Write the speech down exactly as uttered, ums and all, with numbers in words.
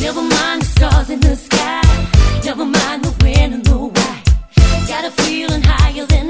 Never mind the stars in the sky. Never mind the wind and the white. Got a feeling higher than